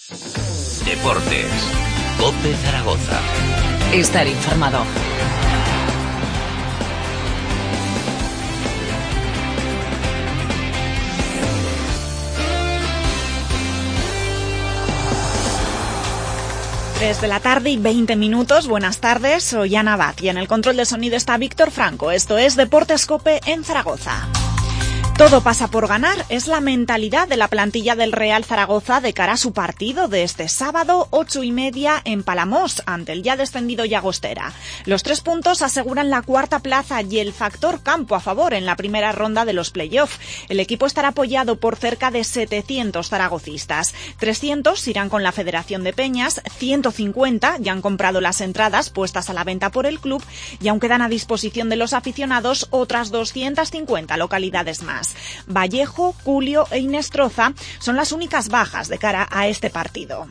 Deportes. COPE Zaragoza. Estar informado. Desde la tarde y 20 minutos, buenas tardes, soy Ana Abad y en el control de sonido está Víctor Franco. Esto es Deportes COPE en Zaragoza. Todo pasa por ganar, es la mentalidad de la plantilla del Real Zaragoza de cara a su partido de este sábado 8:30 en Palamós, ante el ya descendido Llagostera. Los 3 puntos aseguran la cuarta plaza y el factor campo a favor en la primera ronda de los play-off. El equipo estará apoyado por cerca de 700 zaragocistas. 300 irán con la Federación de Peñas, 150 ya han comprado las entradas puestas a la venta por el club y aún quedan a disposición de los aficionados otras 250 localidades más. Vallejo, Culio e Inestroza son las únicas bajas de cara a este partido.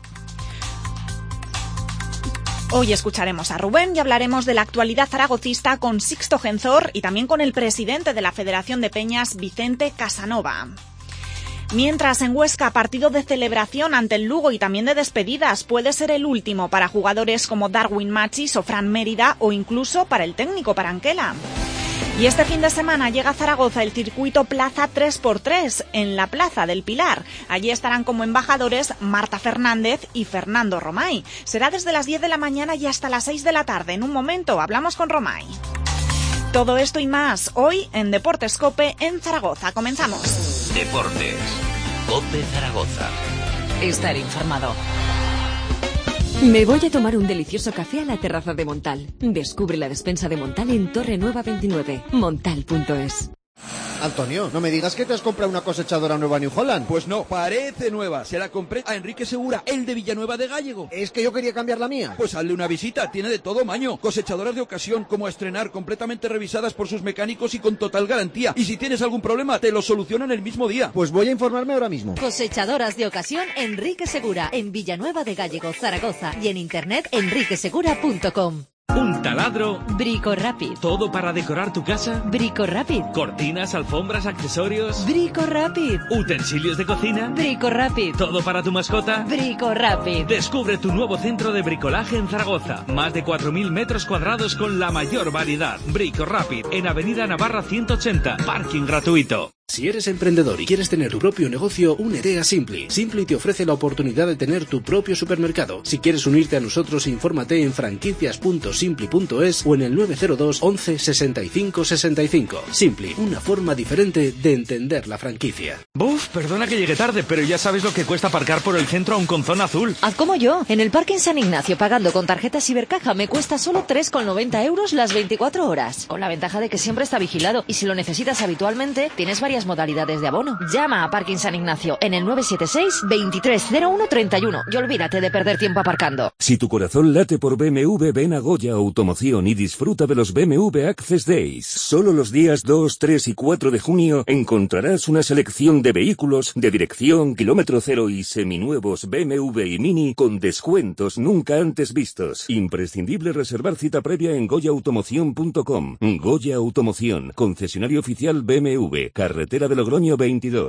Hoy escucharemos a Rubén y hablaremos de la actualidad zaragocista con Sixto Genzor y también con el presidente de la Federación de Peñas, Vicente Casanova. Mientras en Huesca, partido de celebración ante el Lugo y también de despedidas, puede ser el último para jugadores como Darwin Machis o Fran Mérida o incluso para el técnico Paranquela. Y este fin de semana llega a Zaragoza el circuito Plaza 3x3 en la Plaza del Pilar. Allí estarán como embajadores Marta Fernández y Fernando Romay. Será desde las 10 de la mañana y hasta las 6 de la tarde. En un momento hablamos con Romay. Todo esto y más hoy en Deportes COPE en Zaragoza. Comenzamos. Deportes. COPE Zaragoza. Estar informado. Me voy a tomar un delicioso café a la terraza de Montal. Descubre la despensa de Montal en Torre Nueva 29. Montal.es. Antonio, no me digas que te has comprado una cosechadora nueva New Holland. Pues no, parece nueva. Se la compré a Enrique Segura, el de Villanueva de Gállego. Es que yo quería cambiar la mía. Pues hazle una visita, tiene de todo maño. Cosechadoras de ocasión, como a estrenar, completamente revisadas por sus mecánicos y con total garantía. Y si tienes algún problema, te lo solucionan el mismo día. Pues voy a informarme ahora mismo. Cosechadoras de ocasión Enrique Segura, en Villanueva de Gállego, Zaragoza. Y en internet enriquesegura.com. Un taladro. Brico Rapid. ¿Todo para decorar tu casa? Brico Rapid. Cortinas, alfombras, accesorios. Brico Rapid. ¿Utensilios de cocina? Brico Rapid. ¿Todo para tu mascota? Brico Rapid. Descubre tu nuevo centro de bricolaje en Zaragoza. Más de 4.000 metros cuadrados con la mayor variedad. Brico Rapid, en Avenida Navarra 180. Parking gratuito. Si eres emprendedor y quieres tener tu propio negocio, únete a Simply. Simply te ofrece la oportunidad de tener tu propio supermercado. Si quieres unirte a nosotros, infórmate en franquicias.simply.es o en el 902 11 65 65. Simply, una forma diferente de entender la franquicia. Buf, perdona que llegue tarde, pero ya sabes lo que cuesta aparcar por el centro aún con zona azul. Haz como yo. En el Parking San Ignacio, pagando con tarjeta Cibercaja, me cuesta solo 3,90 € las 24 horas. Con la ventaja de que siempre está vigilado y si lo necesitas habitualmente, tienes varias modalidades de abono. Llama a Parking San Ignacio en el 976 230131 y olvídate de perder tiempo aparcando. Si tu corazón late por BMW, ven a Goya Automoción y disfruta de los BMW Access Days. Solo los días 2, 3 y 4 de junio encontrarás una selección de vehículos de dirección, kilómetro cero y seminuevos BMW y Mini con descuentos nunca antes vistos. Imprescindible reservar cita previa en goyaautomoción.com. Goya Automoción, concesionario oficial BMW, carretera de Logroño 22.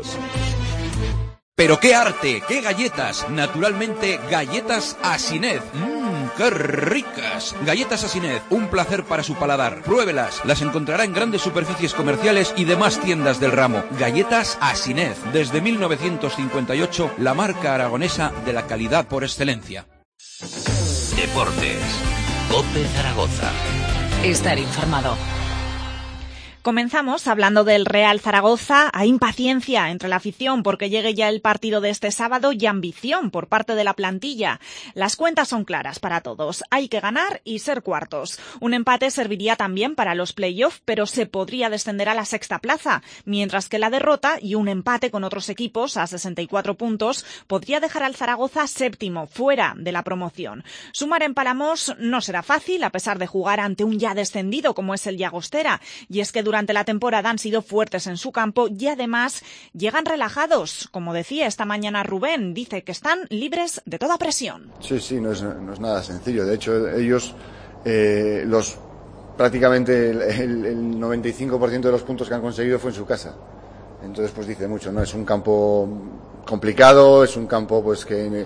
Pero qué arte, qué galletas. Naturalmente, galletas Asinet. ¡Qué ricas! Galletas Asinet, un placer para su paladar. Pruébelas, las encontrará en grandes superficies comerciales y demás tiendas del ramo. Galletas Asinet, desde 1958, la marca aragonesa de la calidad por excelencia. Deportes. COPE Zaragoza. Estar informado. Comenzamos hablando del Real Zaragoza. Hay impaciencia entre la afición porque llegue ya el partido de este sábado y ambición por parte de la plantilla. Las cuentas son claras para todos. Hay que ganar y ser cuartos. Un empate serviría también para los play-off, pero se podría descender a la sexta plaza, mientras que la derrota y un empate con otros equipos a 64 puntos podría dejar al Zaragoza séptimo, fuera de la promoción. Sumar en Palamós no será fácil, a pesar de jugar ante un ya descendido como es el Llagostera, y es que durante la temporada han sido fuertes en su campo y además llegan relajados. Como decía esta mañana Rubén, dice que están libres de toda presión. Sí, no es nada sencillo. De hecho, ellos prácticamente el 95% de los puntos que han conseguido fue en su casa. Entonces, pues dice mucho, ¿no? Es un campo complicado, es un campo pues que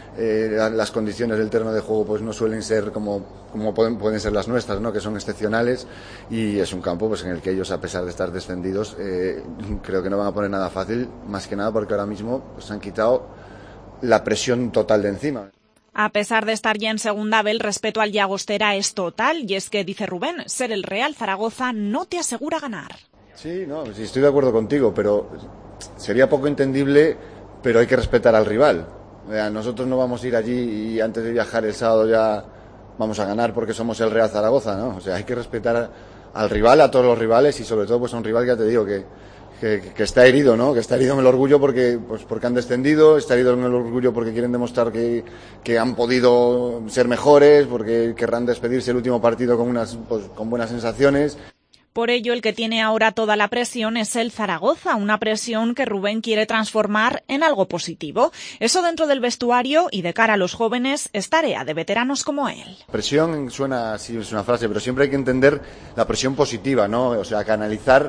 las condiciones del terreno de juego pues no suelen ser como pueden ser las nuestras, ¿no? Que son excepcionales, y es un campo pues en el que ellos, a pesar de estar descendidos, creo que no van a poner nada fácil, más que nada porque ahora mismo pues han quitado la presión total de encima. A pesar de estar ya en segunda B, el respeto al Llagostera es total, y es que, dice Rubén, ser el Real Zaragoza no te asegura ganar. Sí, no, sí, estoy de acuerdo contigo, pero sería poco entendible, pero hay que respetar al rival. Nosotros no vamos a ir allí y antes de viajar el sábado ya vamos a ganar porque somos el Real Zaragoza, ¿no? O sea, hay que respetar al rival, a todos los rivales, y sobre todo pues a un rival que ya te digo que está herido, ¿no? Que está herido en el orgullo porque han descendido, está herido en el orgullo porque quieren demostrar que han podido ser mejores, porque querrán despedirse el último partido con buenas sensaciones. Por ello, el que tiene ahora toda la presión es el Zaragoza, una presión que Rubén quiere transformar en algo positivo. Eso dentro del vestuario y de cara a los jóvenes es tarea de veteranos como él. Presión suena así, es una frase, pero siempre hay que entender la presión positiva, ¿no? O sea, canalizar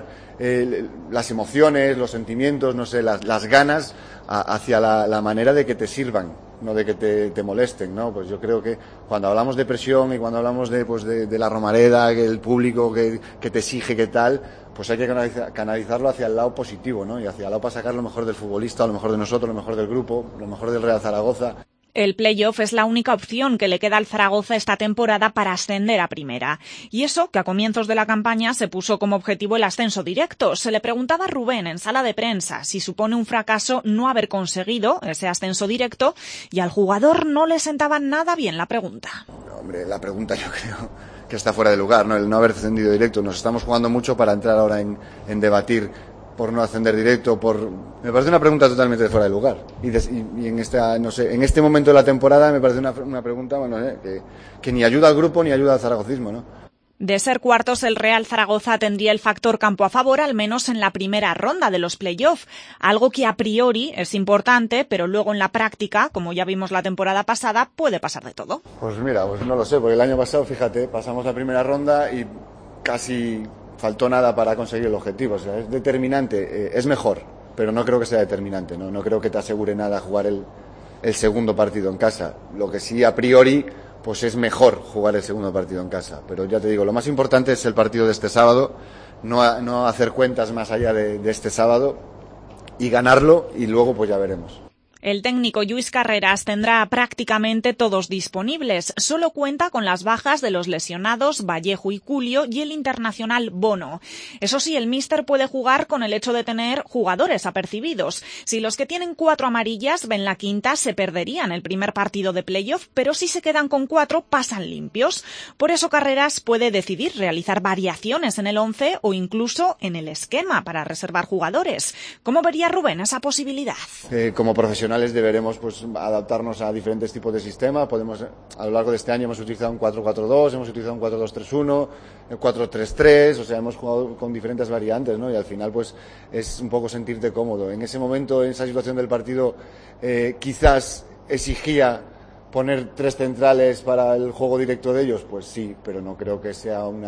las emociones, los sentimientos, no sé, las ganas hacia la manera de que te sirvan, no de que te molesten, ¿no? Pues yo creo que cuando hablamos de presión y cuando hablamos de la Romareda, que el público que te exige, que tal, pues hay que canalizarlo hacia el lado positivo, ¿no? Y hacia el lado para sacar lo mejor del futbolista, lo mejor de nosotros, lo mejor del grupo, lo mejor del Real Zaragoza. El playoff es la única opción que le queda al Zaragoza esta temporada para ascender a primera. Y eso que a comienzos de la campaña se puso como objetivo el ascenso directo. Se le preguntaba a Rubén en sala de prensa si supone un fracaso no haber conseguido ese ascenso directo, y al jugador no le sentaba nada bien la pregunta. Hombre, la pregunta yo creo que está fuera de lugar, ¿no? El no haber ascendido directo. Nos estamos jugando mucho para entrar ahora en debatir por no ascender directo, me parece una pregunta totalmente fuera de lugar. Y en este momento de la temporada me parece una pregunta, bueno, que ni ayuda al grupo ni ayuda al zaragocismo, ¿no? De ser cuartos, el Real Zaragoza tendría el factor campo a favor, al menos en la primera ronda de los playoff, algo que a priori es importante, pero luego en la práctica, como ya vimos la temporada pasada, puede pasar de todo. Pues mira, pues no lo sé, porque el año pasado, fíjate, pasamos la primera ronda y casi faltó nada para conseguir el objetivo. O sea, es determinante, es mejor, pero no creo que sea determinante, ¿no? No creo que te asegure nada jugar el segundo partido en casa. Lo que sí, a priori, pues es mejor jugar el segundo partido en casa. Pero ya te digo, lo más importante es el partido de este sábado, no hacer cuentas más allá de este sábado y ganarlo, y luego pues ya veremos. El técnico Lluís Carreras tendrá prácticamente todos disponibles. Solo cuenta con las bajas de los lesionados Vallejo y Culio y el internacional Bono. Eso sí, el míster puede jugar con el hecho de tener jugadores apercibidos. Si los que tienen 4 amarillas ven la quinta, se perderían el primer partido de playoff, pero si se quedan con 4, pasan limpios. Por eso Carreras puede decidir realizar variaciones en el 11 o incluso en el esquema para reservar jugadores. ¿Cómo vería Rubén esa posibilidad? Como profesional deberemos pues adaptarnos a diferentes tipos de sistemas. A lo largo de este año hemos utilizado un 4-4-2, hemos utilizado un 4-2-3-1, el 4-3-3, o sea, hemos jugado con diferentes variantes, ¿no? Y al final pues es un poco sentirte cómodo. En ese momento, en esa situación del partido, quizás exigía poner 3 centrales para el juego directo de ellos, pues sí, pero no creo que sea un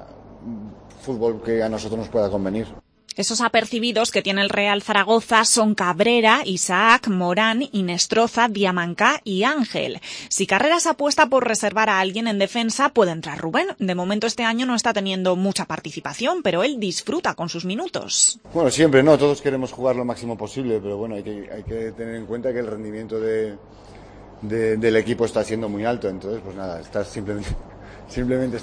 fútbol que a nosotros nos pueda convenir. Esos apercibidos que tiene el Real Zaragoza son Cabrera, Isaac, Morán, Inestroza, Diamancá y Ángel. Si Carreras apuesta por reservar a alguien en defensa, puede entrar Rubén. De momento este año no está teniendo mucha participación, pero él disfruta con sus minutos. Bueno, siempre, ¿no? Todos queremos jugar lo máximo posible, pero bueno, hay que tener en cuenta que el rendimiento del equipo está siendo muy alto. Entonces, pues nada, simplemente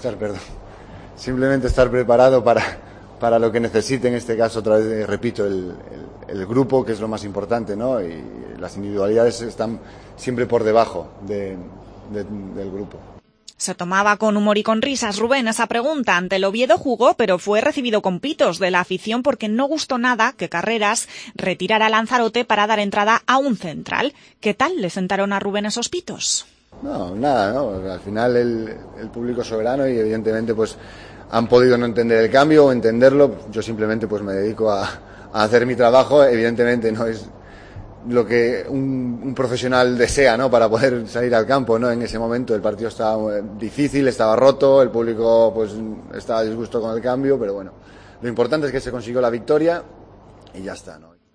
estar preparado para lo que necesite, en este caso, otra vez repito, el grupo, que es lo más importante, ¿no? Y las individualidades están siempre por debajo del grupo. Se tomaba con humor y con risas Rubén esa pregunta. Ante el Oviedo jugó, pero fue recibido con pitos de la afición porque no gustó nada que Carreras retirara a Lanzarote para dar entrada a un central. ¿Qué tal le sentaron a Rubén esos pitos? No, nada, ¿no? Al final el público es soberano y evidentemente pues han podido no entender el cambio o entenderlo. Yo simplemente pues me dedico a hacer mi trabajo. Evidentemente no es lo que un profesional desea, ¿no? Para poder salir al campo, ¿no? En ese momento el partido estaba difícil, estaba roto, el público pues estaba a disgusto con el cambio, pero bueno, lo importante es que se consiguió la victoria y ya está, ¿no?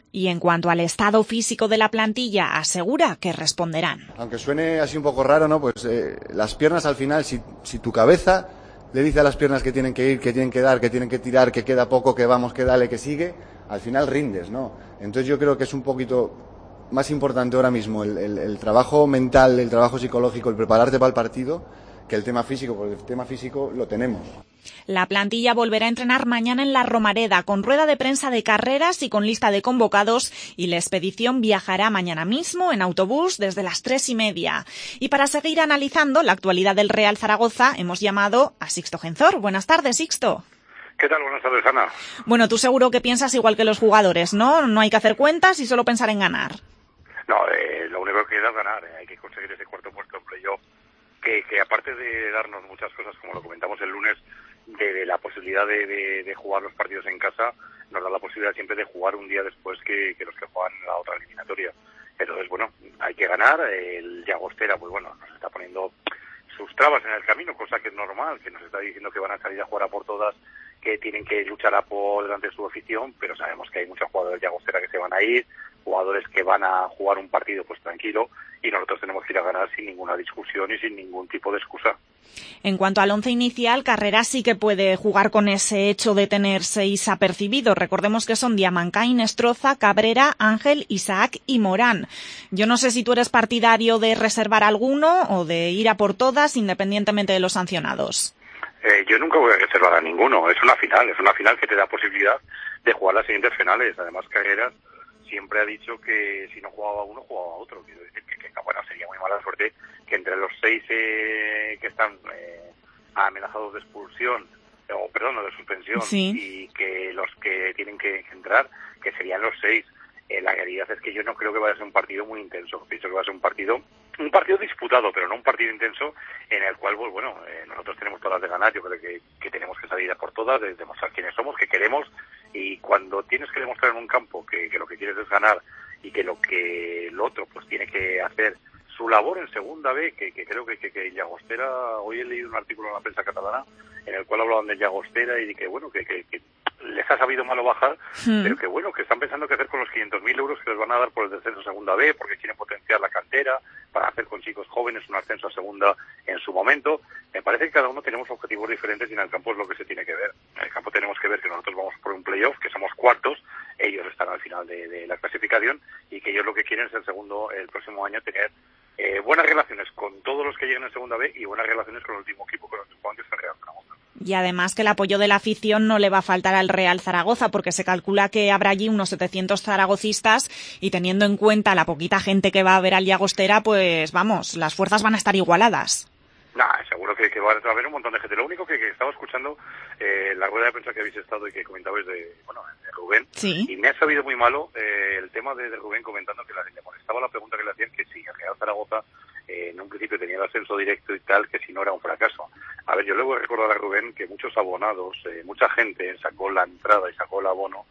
Y en cuanto al estado físico de la plantilla, asegura que responderán. Aunque suene así un poco raro, ¿no? Pues las piernas al final, si tu cabeza le dice a las piernas que tienen que ir, que tienen que dar, que tienen que tirar, que queda poco, que vamos, que dale, que sigue, al final rindes, ¿no? Entonces yo creo que es un poquito más importante ahora mismo el trabajo mental, el trabajo psicológico, el prepararte para el partido, que el tema físico, porque el tema físico lo tenemos. La plantilla volverá a entrenar mañana en la Romareda, con rueda de prensa de carreras y con lista de convocados, y la expedición viajará mañana mismo en autobús desde las 3:30. Y para seguir analizando la actualidad del Real Zaragoza, hemos llamado a Sixto Genzor. Buenas tardes, Sixto. ¿Qué tal? Buenas tardes, Ana. Bueno, tú seguro que piensas igual que los jugadores, ¿no? No hay que hacer cuentas y solo pensar en ganar. No, lo único que queda es ganar. Hay que conseguir ese cuarto puesto en playoff, que aparte de darnos muchas cosas, como lo comentamos el lunes, de la posibilidad de jugar los partidos en casa, nos da la posibilidad siempre de jugar un día después que los que juegan en la otra eliminatoria. Entonces, bueno, hay que ganar. El Llagostera, pues bueno, nos está poniendo sus trabas en el camino, cosa que es normal, que nos está diciendo que van a salir a jugar a por todas, que tienen que luchar a por delante de su afición, pero sabemos que hay muchos jugadores de Llagostera que se van a ir, jugadores que van a jugar un partido pues tranquilo, y nosotros tenemos que ir a ganar sin ninguna discusión y sin ningún tipo de excusa. En cuanto al once inicial, Carrera sí que puede jugar con ese hecho de tener 6 apercibidos. Recordemos que son Diamancain, Estroza, Cabrera, Ángel, Isaac y Morán. Yo no sé si tú eres partidario de reservar alguno o de ir a por todas, independientemente de los sancionados. Yo nunca voy a reservar a ninguno. Es una final que te da posibilidad de jugar las siguientes finales. Además, Carreras siempre ha dicho que si no jugaba uno, jugaba otro. Quiero decir que bueno, sería muy mala suerte que entre los 6 que están amenazados de expulsión, o de suspensión, sí, y que los que tienen que entrar, que serían los 6. La realidad es que yo no creo que vaya a ser un partido muy intenso. Pienso que va a ser un partido disputado, pero no un partido intenso en el cual, pues bueno, nosotros tenemos todas de ganar. Yo creo que tenemos que salir a por todas, de demostrar quiénes somos, qué queremos, y cuando tienes que demostrar en un campo que lo que quieres es ganar y que el otro pues tiene que hacer su labor en segunda B, que creo que Llagostera, hoy he leído un artículo en la prensa catalana en el cual hablaban de Llagostera y de que bueno, que les ha sabido malo bajar, pero que bueno, que están pensando qué hacer con los 500.000 euros que les van a dar por el descenso a segunda B, porque quieren potenciar la cantera para hacer con chicos jóvenes un ascenso a segunda en su momento. Me parece que cada uno tenemos objetivos diferentes y en el campo es lo que se tiene que ver. En el campo tenemos que ver que nosotros vamos por un playoff, que somos cuartos, ellos están al final de la clasificación, y que ellos lo que quieren es el próximo año tener buenas relaciones con todos los que lleguen en segunda B y buenas relaciones con el último equipo con los que juegan, que es el Real Zaragoza. Y además que el apoyo de la afición no le va a faltar al Real Zaragoza, porque se calcula que habrá allí unos 700 zaragocistas, y teniendo en cuenta la poquita gente que va a ver al Llagostera, pues vamos, las fuerzas van a estar igualadas. Seguro que va a haber un montón de gente. Lo único que estaba escuchando la rueda de prensa que habéis estado y que comentabais de Rubén, sí, y me ha sabido muy malo el tema de Rubén comentando que le molestaba la pregunta que le hacían, que si el Real Zaragoza en un principio tenía el ascenso directo y tal, que si no era un fracaso. A ver, yo le voy a recordar a Rubén que muchos abonados, mucha gente sacó la entrada y sacó el abono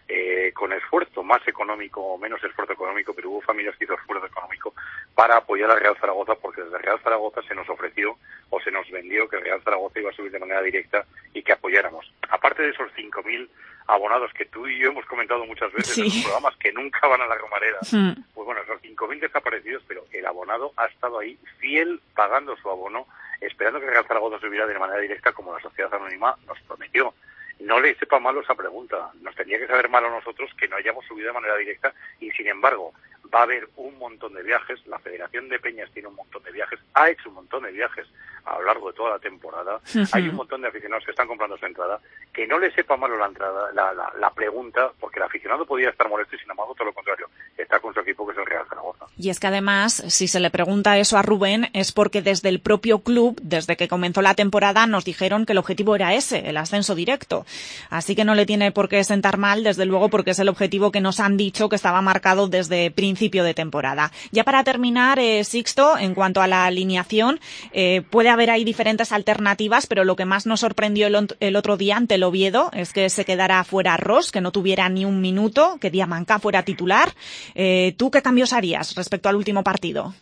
con esfuerzo más económico o menos esfuerzo económico, pero hubo familias que hizo esfuerzo económico para apoyar al Real Zaragoza, porque desde el Real Zaragoza se nos ofreció o se nos vendió que el Real Zaragoza iba a subir de manera directa y que apoyáramos. Aparte de esos 5.000 abonados que tú y yo hemos comentado muchas veces en los programas, que nunca van a la Romareda, pues bueno, esos 5.000 desaparecidos, pero el abonado ha estado ahí fiel, pagando su abono, esperando que el Real Zaragoza subiera de manera directa como la Sociedad Anónima nos prometió. No le sepa malo esa pregunta. Nos tendría que saber malo a nosotros que no hayamos subido de manera directa, y sin embargo va a haber un montón de viajes. La Federación de Peñas tiene un montón de viajes, ha hecho un montón de viajes a lo largo de toda la temporada. Hay un montón de aficionados que están comprando su entrada. Que no le sepa malo la entrada, la pregunta, porque el aficionado podría estar molesto y sin embargo todo lo contrario, está con su equipo, que es el Real Zaragoza. Y es que además, si se le pregunta eso a Rubén, es porque desde el propio club, desde que comenzó la temporada, nos dijeron que el objetivo era ese, el ascenso directo. Así que no le tiene por qué sentar mal, desde luego, porque es el objetivo que nos han dicho que estaba marcado desde principio de temporada. Ya para terminar, Sixto, en cuanto a la alineación, puede haber ahí diferentes alternativas, pero lo que más nos sorprendió el otro día ante el Oviedo es que se quedara fuera Ross, que no tuviera ni un minuto, que Diamanca fuera titular. ¿Tú qué cambios harías respecto al último partido?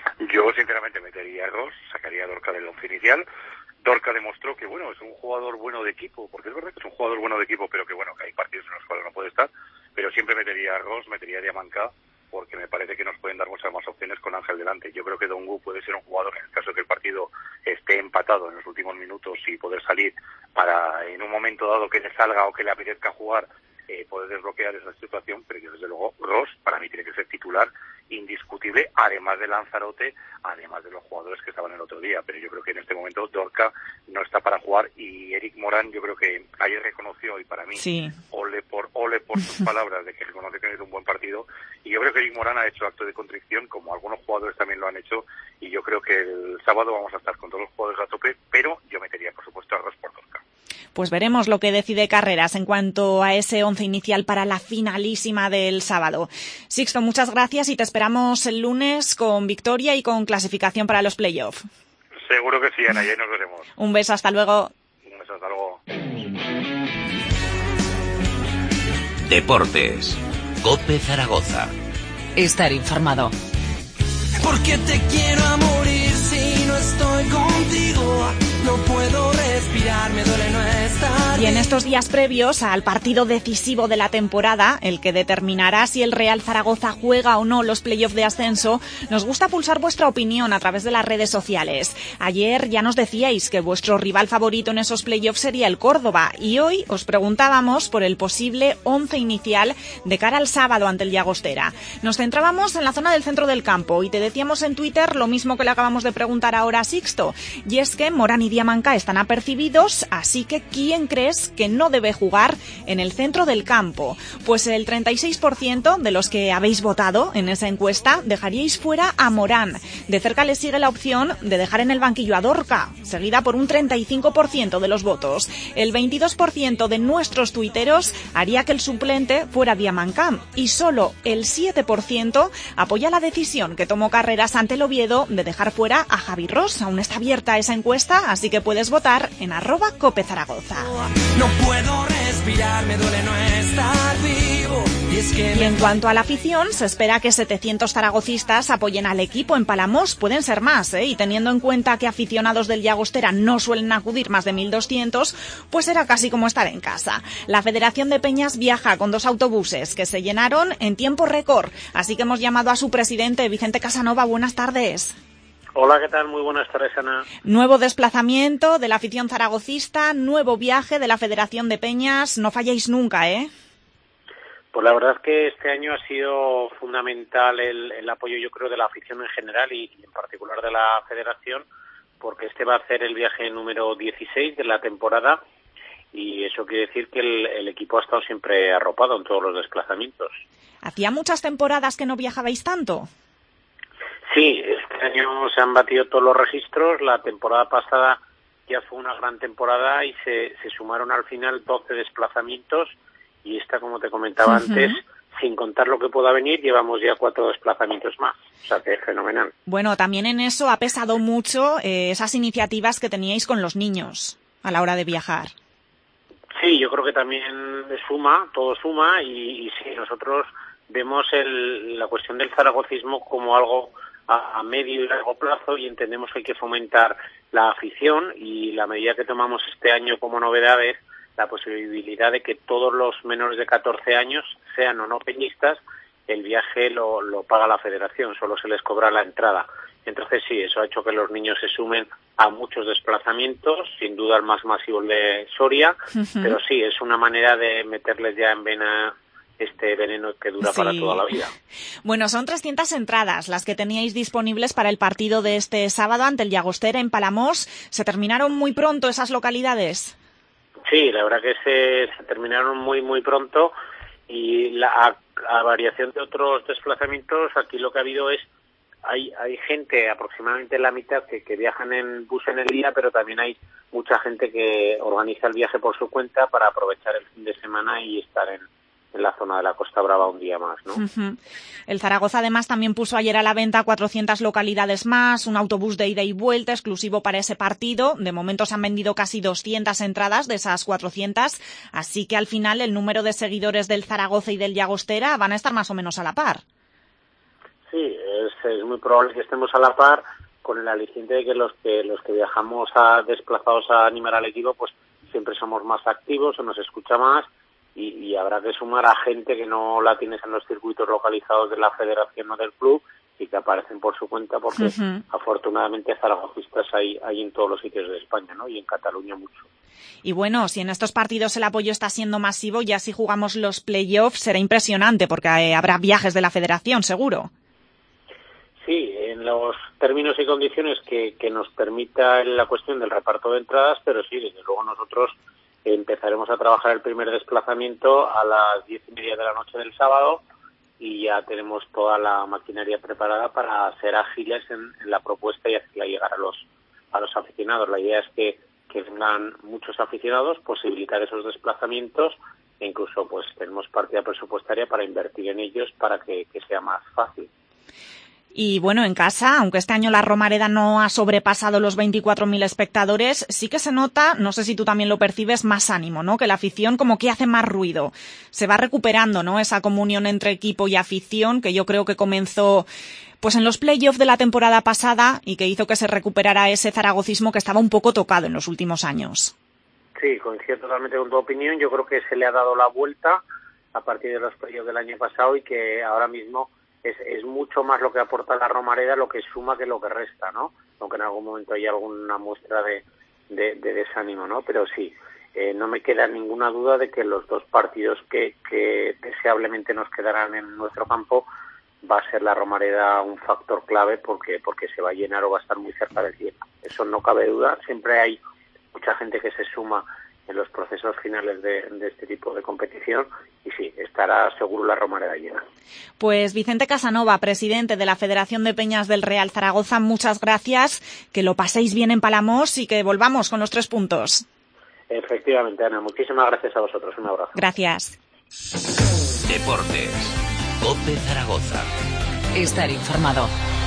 Yo sinceramente metería a Ross, sacaría a Dorca del once inicial. Dorca demostró que bueno, es un jugador bueno de equipo, porque es verdad que es un jugador bueno de equipo, pero que bueno, que hay partidos en los cuales no puede estar. pero siempre metería a Ross, metería a Diamanca, porque me parece que nos pueden dar muchas más opciones con Ángel delante. Yo creo que Dongu puede ser un jugador, en el caso de que el partido esté empatado en los últimos minutos, y poder salir para, en un momento dado que le salga o que le apetezca jugar, poder desbloquear esa situación. Pero yo, desde luego, Ross para mí tiene que ser titular indiscutible, además de Lanzarote, además de los jugadores que estaban el otro día. Pero yo creo que en este momento Dorca no está para jugar, y Eric Morán, yo creo que ayer reconoció, y para mí, sí, ole por sus palabras de que reconoce que ha tenido un buen partido, y yo creo que Eric Morán ha hecho acto de contrición, como algunos jugadores también lo han hecho, y yo creo que el sábado vamos a estar con todos los jugadores a tope, pero yo metería, por supuesto, a Ross por Dorca. Pues veremos lo que decide Carreras en cuanto a ese 11 inicial para la finalísima del sábado. Sixto, muchas gracias, y te esperamos el lunes con victoria y con clasificación para los playoffs. Seguro que sí, Ana, y ahí nos veremos. Un beso, hasta luego. Un beso, hasta luego. Deportes. COPE Zaragoza. Estar informado. Porque te quiero a morir si no estoy contigo. No puedo respirar, me duele no estar. Y en estos días previos al partido decisivo de la temporada, el que determinará si el Real Zaragoza juega o no los playoffs de ascenso, nos gusta pulsar vuestra opinión a través de las redes sociales. Ayer ya nos decíais que vuestro rival favorito en esos playoffs sería el Córdoba, y hoy os preguntábamos por el posible 11 inicial de cara al sábado ante el Llagostera. Nos centrábamos en la zona del centro del campo y te decíamos en Twitter lo mismo que le acabamos de preguntar ahora a Sixto, y es que Morán y Diamanca están apercibidos, así que ¿quién crees que no debe jugar en el centro del campo? Pues el 36% de los que habéis votado en esa encuesta dejaríais fuera a Morán. De cerca le sigue la opción de dejar en el banquillo a Dorca, seguida por un 35% de los votos. El 22% de nuestros tuiteros haría que el suplente fuera Diamanca, y solo el 7% apoya la decisión que tomó Carreras ante el Oviedo de dejar fuera a Javi Ross. Aún está abierta esa encuesta, así que puedes votar en @COPEZaragoza. No puedo respirar, me duele no estar vivo. Y en cuanto a la afición, se espera que 700 zaragocistas apoyen al equipo en Palamós. Pueden ser más, y teniendo en cuenta que aficionados del Llagostera no suelen acudir más de 1.200, pues era casi como estar en casa. La Federación de Peñas viaja con 2 autobuses que se llenaron en tiempo récord, así que hemos llamado a su presidente, Vicente Casanova. Buenas tardes. Hola, ¿qué tal? Muy buenas tardes, Ana. Nuevo desplazamiento de la afición zaragocista, nuevo viaje de la Federación de Peñas. No falláis nunca, ¿eh? Pues la verdad es que este año ha sido fundamental el apoyo, yo creo, de la afición en general y en particular de la Federación, porque este va a ser el viaje número 16 de la temporada, y eso quiere decir que el equipo ha estado siempre arropado en todos los desplazamientos. ¿Hacía muchas temporadas que no viajabais tanto? Sí, este año se han batido todos los registros. La temporada pasada ya fue una gran temporada y se sumaron al final 12 desplazamientos, y esta, como te comentaba antes, sin contar lo que pueda venir, llevamos ya 4 desplazamientos más. O sea que es fenomenal. Bueno, también en eso ha pesado mucho esas iniciativas que teníais con los niños a la hora de viajar. Sí, yo creo que también suma, todo suma, y sí, nosotros vemos la cuestión del zaragocismo como algo a medio y largo plazo, y entendemos que hay que fomentar la afición, y la medida que tomamos este año como novedad es la posibilidad de que todos los menores de 14 años, sean o no peñistas, el viaje lo paga la Federación, solo se les cobra la entrada. Entonces sí, eso ha hecho que los niños se sumen a muchos desplazamientos, sin duda el más masivo de Soria, pero sí, es una manera de meterles ya en vena este veneno que dura para toda la vida. Bueno, son 300 entradas las que teníais disponibles para el partido de este sábado ante el Llagostera en Palamós. ¿Se terminaron muy pronto esas localidades? Sí, la verdad que se terminaron muy, muy pronto, y a variación de otros desplazamientos, aquí lo que ha habido es hay gente, aproximadamente la mitad, que viajan en bus en el día, pero también hay mucha gente que organiza el viaje por su cuenta para aprovechar el fin de semana y estar en la zona de la Costa Brava un día más, ¿no? El Zaragoza además también puso ayer a la venta 400 localidades más, un autobús de ida y vuelta exclusivo para ese partido. De momento se han vendido casi 200 entradas de esas 400, así que al final el número de seguidores del Zaragoza y del Llagostera van a estar más o menos a la par. Sí, es muy probable que estemos a la par, con el aliciente de que los que viajamos desplazados a animar al equipo, pues siempre somos más activos, se nos escucha más, y habrá que sumar a gente que no la tienes en los circuitos localizados de la federación o del club y que aparecen por su cuenta, porque afortunadamente zaragocistas hay en todos los sitios de España, ¿no? Y en Cataluña mucho. Y bueno, si en estos partidos el apoyo está siendo masivo, ya si jugamos los playoffs será impresionante, porque habrá viajes de la federación, seguro. Sí, en los términos y condiciones que nos permita la cuestión del reparto de entradas, pero sí, desde luego nosotros empezaremos a trabajar el primer desplazamiento a las 10:30 de la noche del sábado y ya tenemos toda la maquinaria preparada para ser ágiles en la propuesta y hacerla llegar a los aficionados. La idea es que vengan muchos aficionados, posibilitar esos desplazamientos e incluso pues tenemos partida presupuestaria para invertir en ellos para que sea más fácil. Y bueno, en casa, aunque este año la Romareda no ha sobrepasado los 24.000 espectadores, sí que se nota, no sé si tú también lo percibes, más ánimo, ¿no? Que la afición como que hace más ruido. Se va recuperando, ¿no? Esa comunión entre equipo y afición, que yo creo que comenzó pues en los playoffs de la temporada pasada y que hizo que se recuperara ese zaragocismo que estaba un poco tocado en los últimos años. Sí, coincido totalmente con tu opinión. Yo creo que se le ha dado la vuelta a partir de los playoffs del año pasado y que ahora mismo es mucho más lo que aporta la Romareda, lo que suma que lo que resta, ¿no? Aunque en algún momento hay alguna muestra de desánimo, ¿no? Pero sí, no me queda ninguna duda de que los dos partidos que deseablemente nos quedarán en nuestro campo va a ser la Romareda un factor clave porque se va a llenar o va a estar muy cerca del cielo. Eso no cabe duda. Siempre hay mucha gente que se suma en los procesos finales de este tipo de competición y sí, estará seguro la Romareda llena. Pues Vicente Casanova, presidente de la Federación de Peñas del Real Zaragoza, muchas gracias, que lo paséis bien en Palamós y que volvamos con los 3 puntos. Efectivamente, Ana, muchísimas gracias a vosotros, un abrazo. Gracias. Deportes. COPE Zaragoza. Estar informado.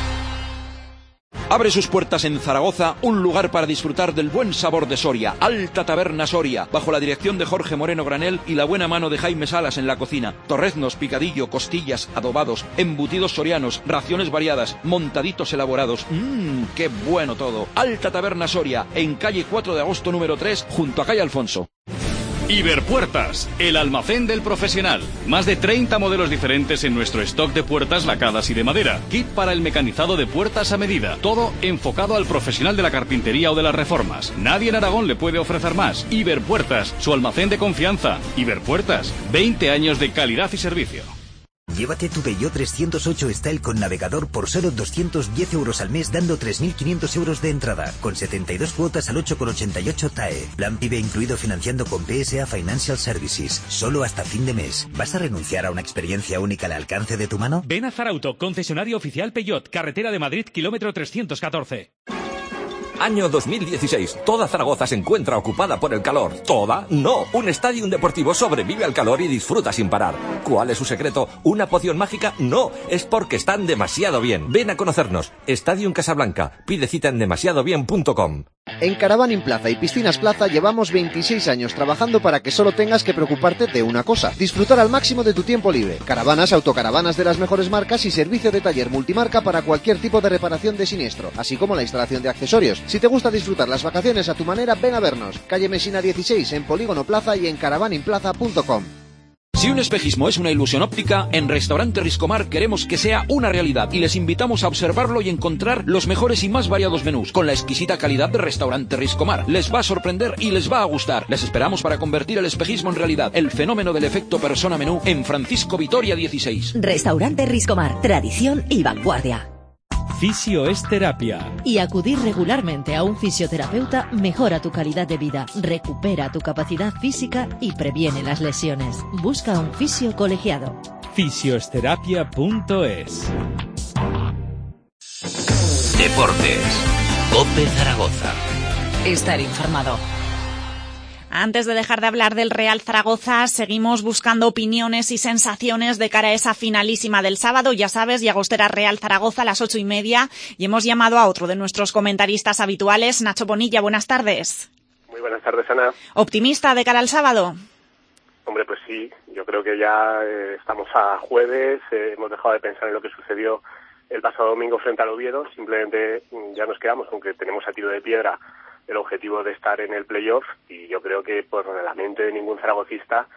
Abre sus puertas en Zaragoza un lugar para disfrutar del buen sabor de Soria, Alta Taberna Soria, bajo la dirección de Jorge Moreno Granel y la buena mano de Jaime Salas en la cocina. Torreznos, picadillo, costillas, adobados, embutidos sorianos, raciones variadas, montaditos elaborados. ¡Qué bueno todo! Alta Taberna Soria, en calle 4 de agosto número 3, junto a calle Alfonso. Iberpuertas, el almacén del profesional. Más de 30 modelos diferentes en nuestro stock de puertas lacadas y de madera. Kit para el mecanizado de puertas a medida. Todo enfocado al profesional de la carpintería o de las reformas. Nadie en Aragón le puede ofrecer más. Iberpuertas, su almacén de confianza. Iberpuertas, 20 años de calidad y servicio. Llévate tu Peugeot 308 Style con navegador por solo 210 euros al mes, dando 3.500 euros de entrada, con 72 cuotas al 8,88 TAE. Plan PIB incluido financiando con PSA Financial Services. Solo hasta fin de mes. ¿Vas a renunciar a una experiencia única al alcance de tu mano? Ven a Zarauto, concesionario oficial Peugeot, carretera de Madrid, kilómetro 314. Año 2016. Toda Zaragoza se encuentra ocupada por el calor. ¿Toda? No. Un estadio deportivo sobrevive al calor y disfruta sin parar. ¿Cuál es su secreto? ¿Una poción mágica? No. Es porque están demasiado bien. Ven a conocernos. Estadio Casablanca. Pide cita en demasiadobien.com. En Caravaning Plaza y Piscinas Plaza llevamos 26 años trabajando para que solo tengas que preocuparte de una cosa: disfrutar al máximo de tu tiempo libre. Caravanas, autocaravanas de las mejores marcas y servicio de taller multimarca para cualquier tipo de reparación de siniestro, así como la instalación de accesorios. Si te gusta disfrutar las vacaciones a tu manera, ven a vernos. Calle Mesina 16 en Polígono Plaza y en caravaningplaza.com. Si un espejismo es una ilusión óptica, en Restaurante Riscomar queremos que sea una realidad y les invitamos a observarlo y encontrar los mejores y más variados menús con la exquisita calidad de Restaurante Riscomar. Les va a sorprender y les va a gustar. Les esperamos para convertir el espejismo en realidad, el fenómeno del efecto persona menú, en Francisco Vitoria 16. Restaurante Riscomar, tradición y vanguardia. Fisio es terapia. Y acudir regularmente a un fisioterapeuta mejora tu calidad de vida, recupera tu capacidad física y previene las lesiones. Busca un fisio colegiado. Fisioterapia.es. Deportes. COPE Zaragoza. Estar informado. Antes de dejar de hablar del Real Zaragoza, seguimos buscando opiniones y sensaciones de cara a esa finalísima del sábado. Ya sabes, Llagostera Real Zaragoza a las 8:30. Y hemos llamado a otro de nuestros comentaristas habituales, Nacho Bonilla. Buenas tardes. Muy buenas tardes, Ana. ¿Optimista de cara al sábado? Hombre, pues sí. Yo creo que ya estamos a jueves. Hemos dejado de pensar en lo que sucedió el pasado domingo frente al Oviedo. Simplemente ya nos quedamos, aunque tenemos a tiro de piedra el objetivo de estar en el playoff, y yo creo que por la mente de ningún zaragocista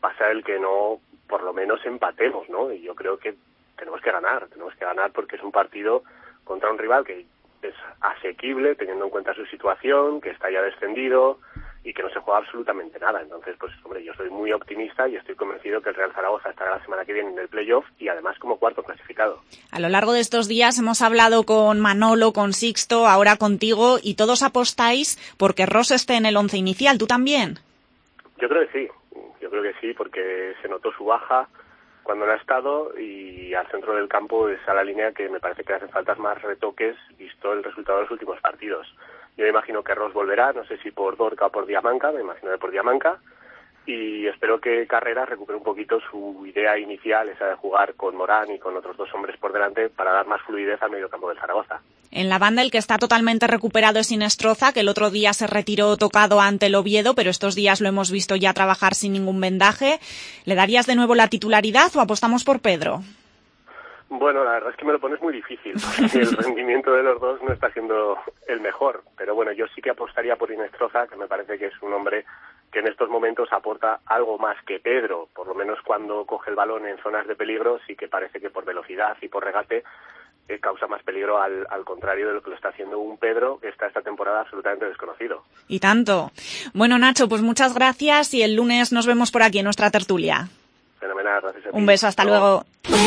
pasa el que no, por lo menos empatemos, ¿no? Y yo creo que tenemos que ganar porque es un partido contra un rival que es asequible teniendo en cuenta su situación, que está ya descendido y que no se juega absolutamente nada. Entonces, pues hombre, yo soy muy optimista y estoy convencido que el Real Zaragoza estará la semana que viene en el playoff y además como cuarto clasificado. A lo largo de estos días hemos hablado con Manolo, con Sixto, ahora contigo, y todos apostáis porque Ross esté en el 11 inicial. ¿Tú también? Yo creo que sí, porque se notó su baja cuando no ha estado, y al centro del campo es a la línea que me parece que le hacen falta más retoques visto el resultado de los últimos partidos. Yo me imagino que Ross volverá, no sé si por Dorca o por Diamanca, me imagino que por Diamanca, y espero que Carreras recupere un poquito su idea inicial, esa de jugar con Morán y con otros dos hombres por delante para dar más fluidez al mediocampo del Zaragoza. En la banda el que está totalmente recuperado es Sinestroza, que el otro día se retiró tocado ante el Oviedo, pero estos días lo hemos visto ya trabajar sin ningún vendaje. ¿Le darías de nuevo la titularidad o apostamos por Pedro? Bueno, la verdad es que me lo pones muy difícil, porque el rendimiento de los dos no está siendo el mejor. Pero bueno, yo sí que apostaría por Sinestroza, que me parece que es un hombre que en estos momentos aporta algo más que Pedro. Por lo menos cuando coge el balón en zonas de peligro, sí que parece que por velocidad y por regate causa más peligro al contrario de lo que lo está haciendo un Pedro que está esta temporada absolutamente desconocido. Y tanto. Bueno, Nacho, pues muchas gracias y el lunes nos vemos por aquí en nuestra tertulia. Fenomenal, gracias a ti. Un beso, hasta luego.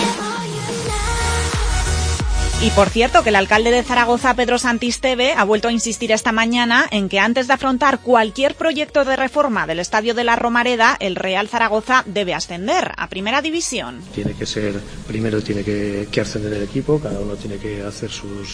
Y por cierto, que el alcalde de Zaragoza, Pedro Santisteve, ha vuelto a insistir esta mañana en que antes de afrontar cualquier proyecto de reforma del Estadio de la Romareda, el Real Zaragoza debe ascender a Primera División. Primero tiene que ascender el equipo, cada uno tiene que hacer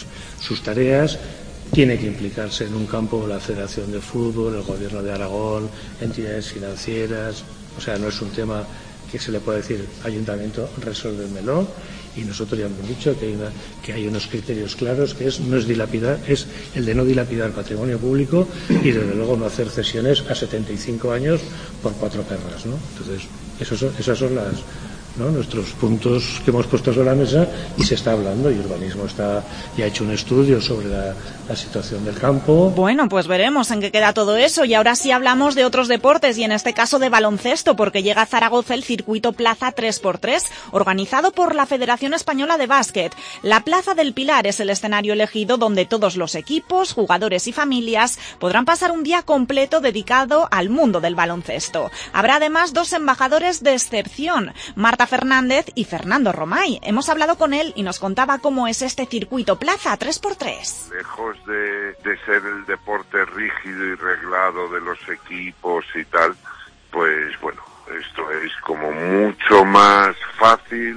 sus tareas, tiene que implicarse en un campo la Federación de Fútbol, el Gobierno de Aragón, entidades financieras. O sea, no es un tema que se le pueda decir, ayuntamiento, resuélvemelo. Y nosotros ya hemos dicho que hay unos criterios claros, que no es dilapidar, es el de no dilapidar patrimonio público y desde luego no hacer cesiones a 75 años por 4 perras, ¿no? Entonces, esas son nuestros puntos que hemos puesto sobre la mesa y se está hablando, y Urbanismo ya ha hecho un estudio sobre la situación del campo. Bueno, pues veremos en qué queda todo eso, y ahora sí hablamos de otros deportes, y en este caso de baloncesto, porque llega a Zaragoza el circuito Plaza 3x3, organizado por la Federación Española de Básquet. La Plaza del Pilar es el escenario elegido donde todos los equipos, jugadores y familias podrán pasar un día completo dedicado al mundo del baloncesto. Habrá además 2 embajadores de excepción, Marta Fernández y Fernando Romay. Hemos hablado con él y nos contaba cómo es este circuito Plaza 3x3. Lejos de ser el deporte rígido y reglado de los equipos y tal, pues bueno, esto es como mucho más fácil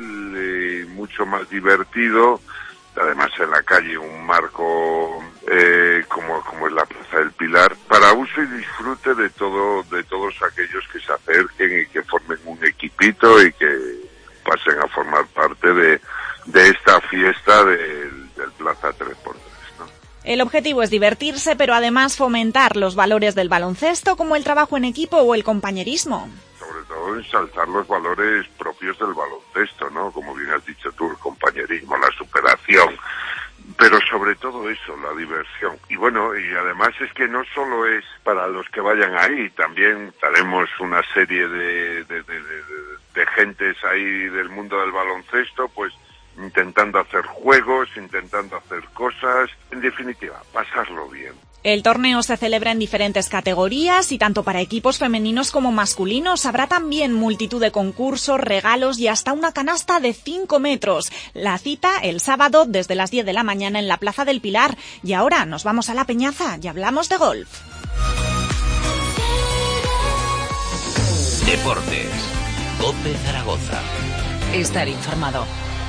y mucho más divertido. Además en la calle un marco como es la Plaza del Pilar, para uso y disfrute de todos aquellos que se acerquen y que formen un equipito y que pasen a formar parte de esta fiesta del Plaza 3x3, ¿no? El objetivo es divertirse, pero además fomentar los valores del baloncesto, como el trabajo en equipo o el compañerismo. Sobre todo ensalzar los valores propios del baloncesto, ¿no? Como bien has dicho tú, el compañerismo, la superación, pero sobre todo eso, la diversión. Y bueno, y además es que no solo es para los que vayan ahí, también tenemos una serie de gentes ahí del mundo del baloncesto, pues intentando hacer juegos, intentando hacer cosas, en definitiva, pasarlo bien. El torneo se celebra en diferentes categorías y tanto para equipos femeninos como masculinos habrá también multitud de concursos, regalos y hasta una canasta de 5 metros. La cita el sábado desde las 10 de la mañana en la Plaza del Pilar. Y ahora nos vamos a La Peñaza y hablamos de golf. Deportes. COPE Zaragoza. Estar informado.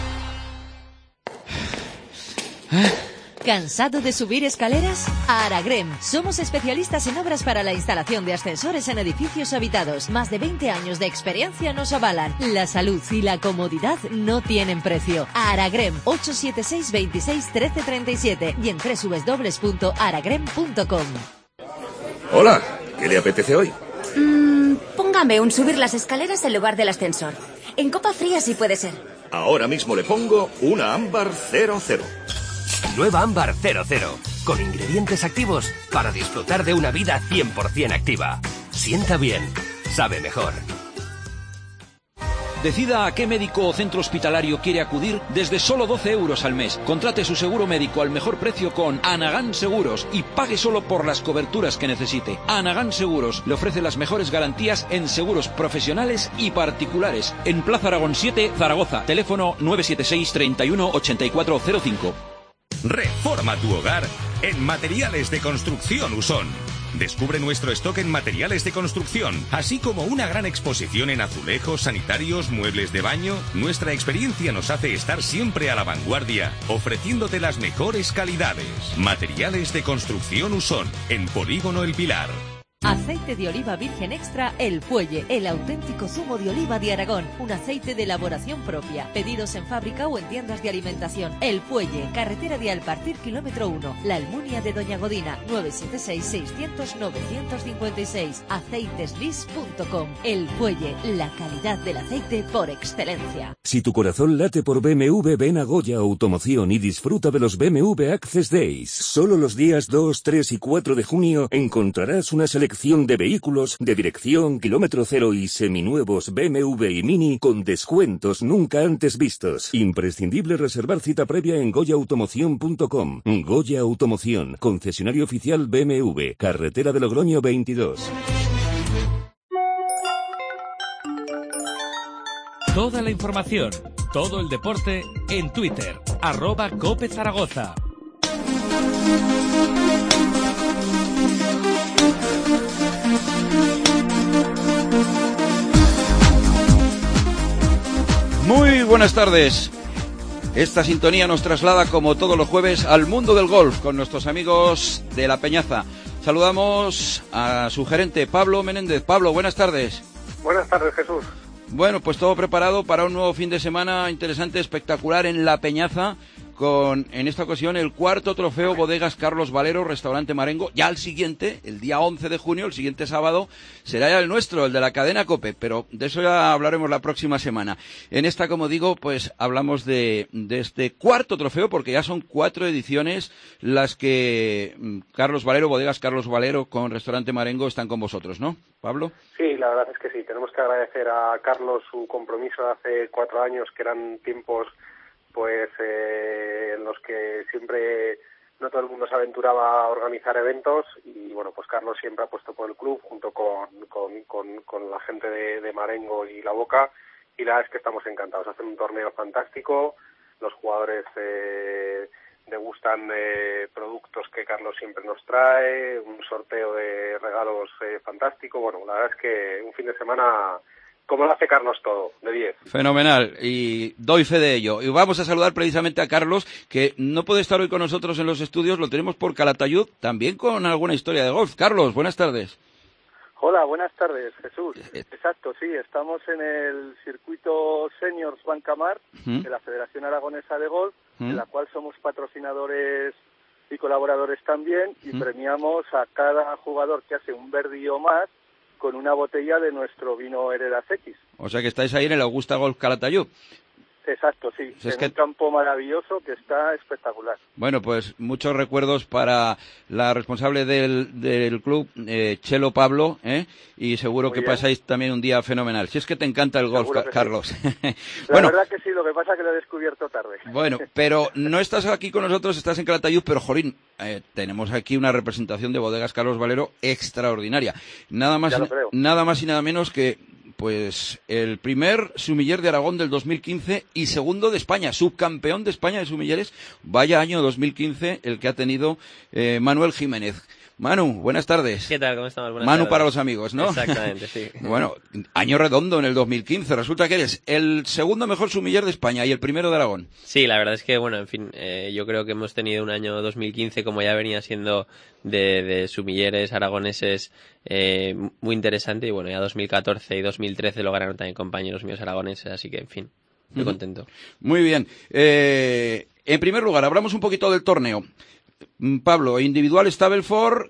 ¿Cansado de subir escaleras? Aragrem. Somos especialistas en obras para la instalación de ascensores en edificios habitados. Más de 20 años de experiencia nos avalan. La salud y la comodidad no tienen precio. Aragrem, 876 26 13 37 y en www.aragrem.com. Hola, ¿qué le apetece hoy? Póngame un subir las escaleras en lugar del ascensor. En copa fría si puede ser. Ahora mismo le pongo una ámbar 00. Nueva ámbar 00, con ingredientes activos para disfrutar de una vida 100% activa. Sienta bien, sabe mejor. Decida a qué médico o centro hospitalario quiere acudir desde solo 12 euros al mes. Contrate su seguro médico al mejor precio con Anagán Seguros y pague solo por las coberturas que necesite. Anagán Seguros le ofrece las mejores garantías en seguros profesionales y particulares. En Plaza Aragón 7, Zaragoza. Teléfono 976 31 8405. Reforma tu hogar en Materiales de Construcción Usón. Descubre nuestro stock en materiales de construcción, así como una gran exposición en azulejos, sanitarios, muebles de baño. Nuestra experiencia nos hace estar siempre a la vanguardia, ofreciéndote las mejores calidades. Materiales de Construcción Usón, en Polígono El Pilar. Aceite de oliva virgen extra El Fuelle, el auténtico zumo de oliva de Aragón, un aceite de elaboración propia. Pedidos en fábrica o en tiendas de alimentación. El Fuelle, carretera de Alpartir, kilómetro 1, La Almunia de Doña Godina, 976-600-956, aceiteslis.com. El Fuelle, la calidad del aceite por excelencia. Si tu corazón late por BMW, ven a Goya Automoción y disfruta de los BMW Access Days. Solo los días 2, 3 y 4 de junio encontrarás una selección de vehículos de dirección, kilómetro cero y seminuevos BMW y Mini con descuentos nunca antes vistos. Imprescindible reservar cita previa en goyaautomoción.com. Goya Automoción, concesionario oficial BMW, carretera de Logroño 22. Toda la información, todo el deporte en Twitter, @CopeZaragoza. Muy buenas tardes. Esta sintonía nos traslada como todos los jueves al mundo del golf con nuestros amigos de La Peñaza. Saludamos a su gerente Pablo Menéndez. Pablo, buenas tardes. Buenas tardes, Jesús. Bueno, pues todo preparado para un nuevo fin de semana interesante, espectacular en La Peñaza, con en esta ocasión el cuarto trofeo Bodegas Carlos Valero, Restaurante Marengo. Ya el siguiente, el día 11 de junio, el siguiente sábado, será ya el nuestro, el de la cadena COPE, pero de eso ya hablaremos la próxima semana. En esta, como digo, pues hablamos de este cuarto trofeo, porque ya son 4 ediciones las que Carlos Valero, Bodegas Carlos Valero con Restaurante Marengo están con vosotros, ¿no, Pablo? Sí, la verdad es que sí. Tenemos que agradecer a Carlos su compromiso de hace 4 años, que eran tiempos pues en los que siempre no todo el mundo se aventuraba a organizar eventos y bueno, pues Carlos siempre ha puesto por el club junto con la gente de Marengo y La Boca, y la verdad es que estamos encantados. Hacen un torneo fantástico, los jugadores degustan productos que Carlos siempre nos trae, un sorteo de regalos fantástico. Bueno, la verdad es que un fin de semana como lo hace Carlos todo, de 10. Fenomenal, y doy fe de ello. Y vamos a saludar precisamente a Carlos, que no puede estar hoy con nosotros en los estudios, lo tenemos por Calatayud, también con alguna historia de golf. Carlos, buenas tardes. Hola, buenas tardes, Jesús. Exacto, sí, estamos en el circuito Seniors Bancamar de la Federación Aragonesa de Golf, en la cual somos patrocinadores y colaboradores también, y premiamos a cada jugador que hace un birdie o más con una botella de nuestro vino Heredas X. O sea que estáis ahí en el Augusta Golf Calatayud. Exacto, sí, un campo maravilloso que está espectacular. Bueno, pues muchos recuerdos para la responsable del club, Chelo Pablo, y seguro que pasáis también un día fenomenal. Si es que te encanta el golf, Carlos. Sí. Bueno, la verdad que sí, lo que pasa es que lo he descubierto tarde. Bueno, pero no estás aquí con nosotros, estás en Calatayud, pero jolín, tenemos aquí una representación de Bodegas Carlos Valero extraordinaria. Nada más y nada menos que pues el primer sumiller de Aragón del 2015 y segundo de España, subcampeón de España de sumilleres. Vaya año 2015 el que ha tenido Manuel Jiménez. Manu, buenas tardes. ¿Qué tal? ¿Cómo estamos? Buenas Manu tardes. Para los amigos, ¿no? Exactamente, sí. Bueno, año redondo en el 2015. Resulta que eres el segundo mejor sumiller de España y el primero de Aragón. Sí, la verdad es que, bueno, en fin, yo creo que hemos tenido un año 2015 como ya venía siendo de sumilleres aragoneses muy interesante, y bueno, ya 2014 y 2013 lo ganaron también compañeros míos aragoneses, así que, en fin, muy contento. Muy bien. En primer lugar, hablamos un poquito del torneo. Pablo, individual Stableford,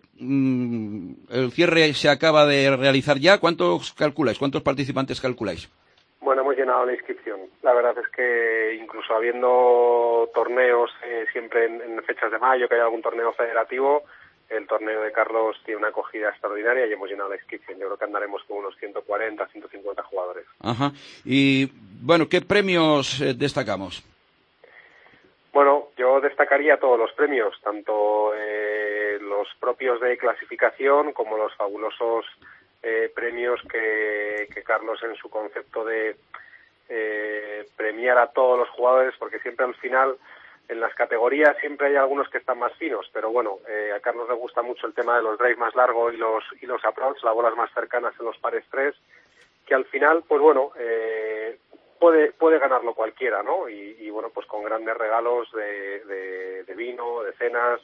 el cierre se acaba de realizar ya. ¿Cuántos calculáis? ¿Cuántos participantes calculáis? Bueno, hemos llenado la inscripción. La verdad es que incluso habiendo torneos siempre en fechas de mayo, que hay algún torneo federativo, el torneo de Carlos tiene una acogida extraordinaria y hemos llenado la inscripción. Yo creo que andaremos con unos 140, 150 jugadores. Ajá. Y, bueno, ¿qué premios destacamos? Bueno, yo destacaría todos los premios, tanto los propios de clasificación como los fabulosos premios que Carlos, en su concepto de premiar a todos los jugadores, porque siempre al final en las categorías siempre hay algunos que están más finos, pero bueno, a Carlos le gusta mucho el tema de los drives más largos y los approach, las bolas más cercanas en los pares 3, que al final, pues bueno, puede ganarlo cualquiera, ¿no? Y bueno, pues con grandes regalos de vino, de cenas.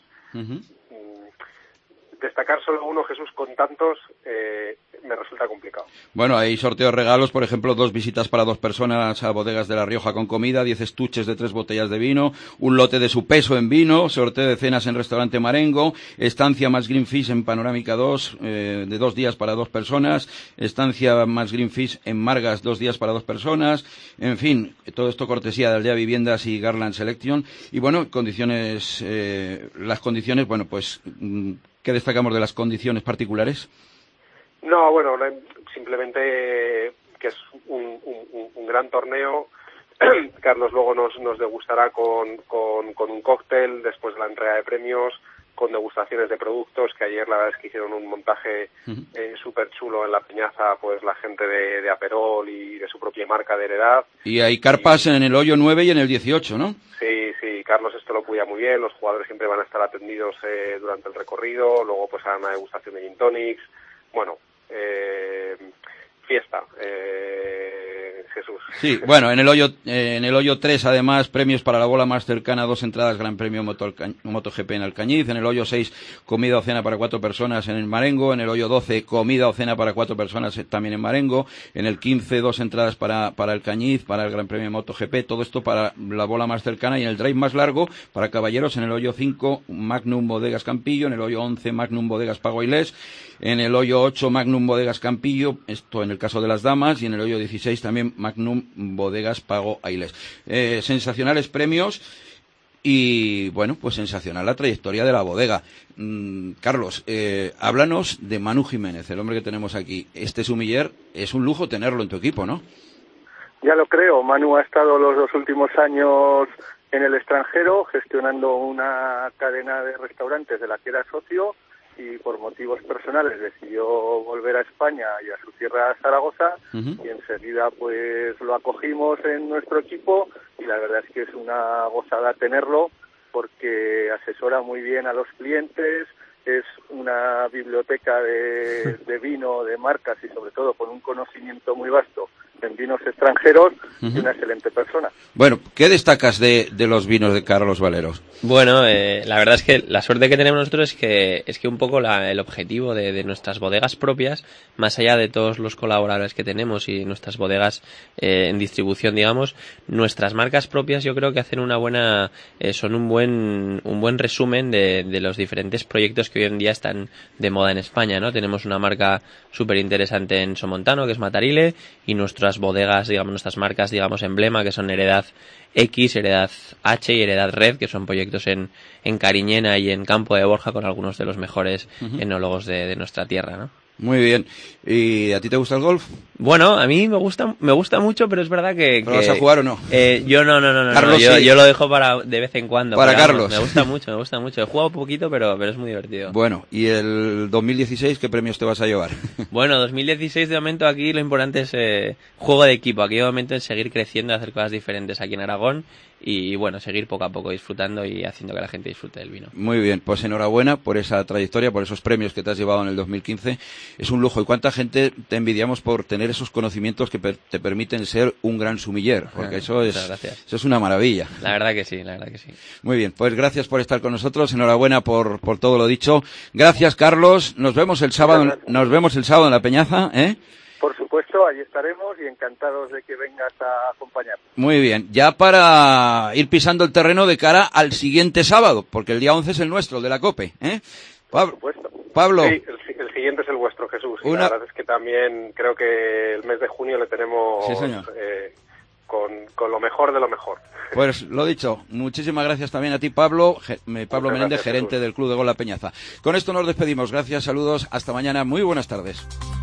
Destacar solo uno, Jesús, con tantos, me resulta complicado. Bueno, hay sorteos regalos, por ejemplo, 2 visitas para 2 personas a Bodegas de La Rioja con comida, 10 estuches de 3 botellas de vino, un lote de su peso en vino, sorteo de cenas en Restaurante Marengo, estancia más Greenfish en Panorámica 2, de 2 días para 2 personas, estancia más Greenfish en Margas, 2 días para 2 personas, en fin, todo esto cortesía de Aldea Viviendas y Garland Selection. Y bueno, condiciones, las condiciones, bueno, pues, ¿qué destacamos de las condiciones particulares? No, bueno, simplemente que es un gran torneo. Carlos luego nos degustará con un cóctel después de la entrega de premios, con degustaciones de productos, que ayer la verdad es que hicieron un montaje súper chulo en La Peñaza, pues la gente de Aperol y de su propia marca de Heredad. Y hay carpas en el hoyo 9 y en el 18, ¿no? Sí, Carlos esto lo cuida muy bien, los jugadores siempre van a estar atendidos durante el recorrido, luego pues harán una degustación de gin tonics, bueno, fiesta, Jesús. Sí, bueno, en el hoyo 3 además premios para la bola más cercana, 2 entradas Gran Premio MotoGP en Alcañiz, en el hoyo 6 comida o cena para 4 personas en el Marengo, en el hoyo 12 comida o cena para 4 personas también en Marengo, en el 15 2 entradas para Alcañiz, para el Gran Premio MotoGP, todo esto para la bola más cercana, y en el drive más largo para caballeros en el hoyo 5 Magnum Bodegas Campillo, en el hoyo 11 Magnum Bodegas Pago Ailés, en el hoyo 8 Magnum Bodegas Campillo, esto en el caso de las damas, y en el hoyo 16 también Magnum Bodegas Pago Ailés. Sensacionales premios y, bueno, pues sensacional la trayectoria de la bodega. Carlos, háblanos de Manu Jiménez, el hombre que tenemos aquí. Este sumiller es un lujo tenerlo en tu equipo, ¿no? Ya lo creo. Manu ha estado los 2 últimos años en el extranjero gestionando una cadena de restaurantes de la que era socio, y por motivos personales decidió volver a España y a su tierra, Zaragoza, y enseguida pues lo acogimos en nuestro equipo, y la verdad es que es una gozada tenerlo porque asesora muy bien a los clientes, es una biblioteca de vino, de marcas, y sobre todo con un conocimiento muy vasto en vinos extranjeros, y una excelente persona. Bueno, ¿qué destacas de los vinos de Carlos Valeros? Bueno, la verdad es que la suerte que tenemos nosotros es que un poco el objetivo de nuestras bodegas propias, más allá de todos los colaboradores que tenemos y nuestras bodegas en distribución, digamos, nuestras marcas propias yo creo que hacen son un buen resumen de los diferentes proyectos que hoy en día están de moda en España, ¿no? Tenemos una marca súper interesante en Somontano, que es Matarile, y nuestras bodegas, digamos, nuestras marcas, digamos, emblema, que son Heredad X, Heredad H y Heredad Red, que son proyectos en Cariñena y en Campo de Borja con algunos de los mejores enólogos de nuestra tierra, ¿no? Muy bien. ¿Y a ti te gusta el golf? Bueno, a mí me gusta mucho, pero es verdad que... ¿Pero vas a jugar o no? Yo no. Carlos, yo lo dejo para de vez en cuando. Para Carlos. Me gusta mucho. He jugado poquito, pero es muy divertido. Bueno, ¿y el 2016 qué premios te vas a llevar? Bueno, 2016 de momento aquí lo importante es juego de equipo. Aquí de momento es seguir creciendo, hacer cosas diferentes aquí en Aragón. Y bueno, seguir poco a poco disfrutando y haciendo que la gente disfrute del vino. Muy bien, pues enhorabuena por esa trayectoria, por esos premios que te has llevado en el 2015. Es un lujo. ¿Y cuánta gente te envidiamos por tener esos conocimientos que te permiten ser un gran sumiller? Porque eso es una maravilla. La verdad que sí. Muy bien, pues gracias por estar con nosotros. Enhorabuena por todo lo dicho. Gracias, Carlos. Nos vemos el sábado en La Peñaza, ¿eh? Por supuesto, allí estaremos y encantados de que vengas a acompañarnos. Muy bien, ya para ir pisando el terreno de cara al siguiente sábado, porque el día 11 es el nuestro, el de la COPE, ¿eh? Por supuesto. Pablo. Sí, el siguiente es el vuestro, Jesús. Y la verdad es que también creo que el mes de junio le tenemos lo mejor de lo mejor. Pues lo dicho, muchísimas gracias también a ti, Pablo Menéndez, gracias, gerente del Club de Golf La Peñaza. Con esto nos despedimos. Gracias, saludos, hasta mañana, muy buenas tardes.